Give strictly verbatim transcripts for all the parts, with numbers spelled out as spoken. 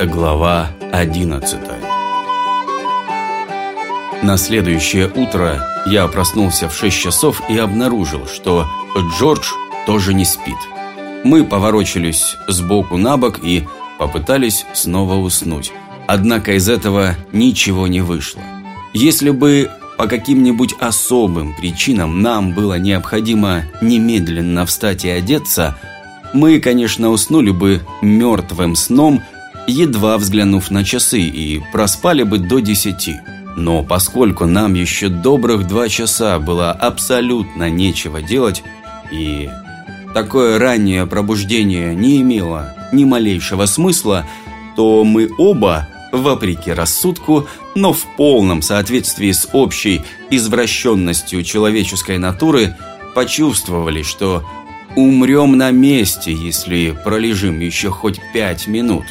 Глава одиннадцатая. На следующее утро я проснулся в шесть часов и обнаружил, что Джордж тоже не спит. Мы поворочились сбоку на бок и попытались снова уснуть. Однако из этого ничего не вышло. Если бы по каким-нибудь особым причинам нам было необходимо немедленно встать и одеться, мы, конечно, уснули бы мертвым сном, едва взглянув на часы, и проспали бы до десяти. Но поскольку нам еще добрых два часа было абсолютно нечего делать, и такое раннее пробуждение не имело ни малейшего смысла, то мы оба, вопреки рассудку, но в полном соответствии с общей извращенностью человеческой натуры, почувствовали, что умрем на месте, если пролежим еще хоть пять минут.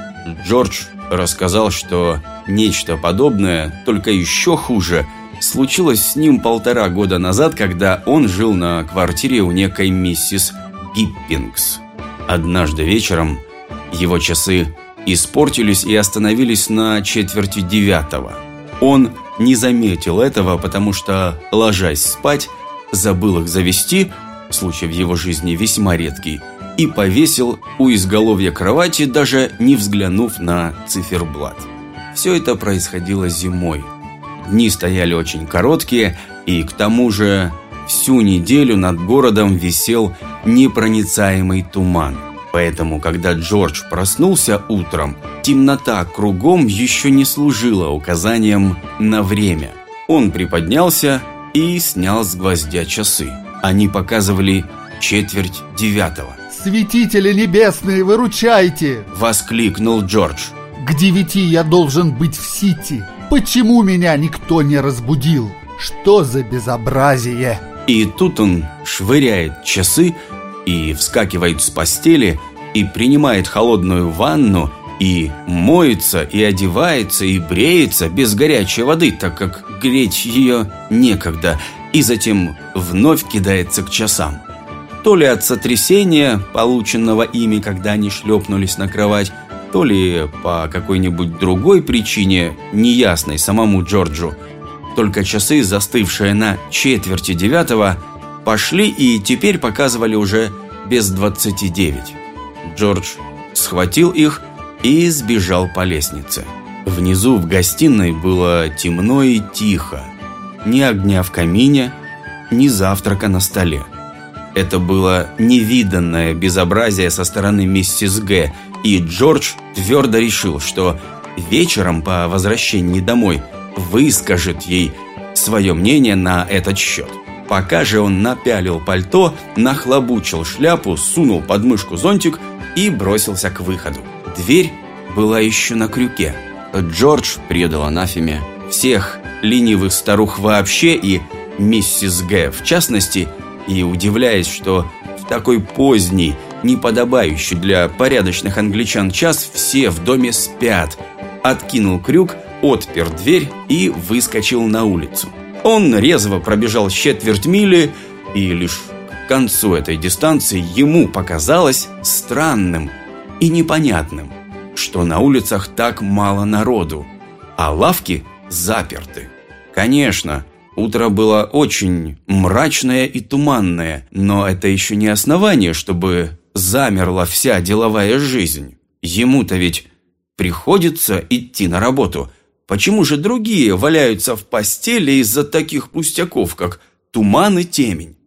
Джордж рассказал, что нечто подобное, только еще хуже, случилось с ним полтора года назад, когда он жил на квартире у некой миссис Гиппингс. Однажды вечером его часы испортились и остановились на четверти девятого. Он не заметил этого, потому что, ложась спать, забыл их завести, случай в его жизни весьма редкий, и повесил у изголовья кровати, даже не взглянув на циферблат. Все это происходило зимой. Дни стояли очень короткие, и к тому же всю неделю над городом висел непроницаемый туман. Поэтому, когда Джордж проснулся утром, темнота кругом еще не служила указанием на время. Он приподнялся и снял с гвоздя часы. Они показывали четверть девятого. «Святители небесные, выручайте!» – воскликнул Джордж. «К девяти я должен быть в Сити. Почему меня никто не разбудил? Что за безобразие?» И тут он швыряет часы и вскакивает с постели, и принимает холодную ванну, и моется, и одевается, и бреется без горячей воды, так как греть ее некогда, и затем вновь кидается к часам. То ли от сотрясения, полученного ими, когда они шлепнулись на кровать, то ли по какой-нибудь другой причине, неясной самому Джорджу, только часы, застывшие на четверти девятого, пошли и теперь показывали уже без двадцати девять. Джордж схватил их и сбежал по лестнице. Внизу в гостиной было темно и тихо. Ни огня в камине, ни завтрака на столе. Это было невиданное безобразие со стороны миссис Г, и Джордж твердо решил, что вечером по возвращении домой выскажет ей свое мнение на этот счет. Пока же он напялил пальто, нахлобучил шляпу, сунул под мышку зонтик и бросился к выходу. Дверь была еще на крюке. Джордж предал анафеме всех ленивых старух вообще и миссис Г в частности, и, удивляясь, что в такой поздний, неподобающий для порядочных англичан час все в доме спят, откинул крюк, отпер дверь и выскочил на улицу. Он резво пробежал четверть мили, и лишь к концу этой дистанции ему показалось странным и непонятным, что на улицах так мало народу, а лавки заперты. Конечно, утро было очень мрачное и туманное, но это еще не основание, чтобы замерла вся деловая жизнь. Ему-то ведь приходится идти на работу. Почему же другие валяются в постели из-за таких пустяков, как туман и темень?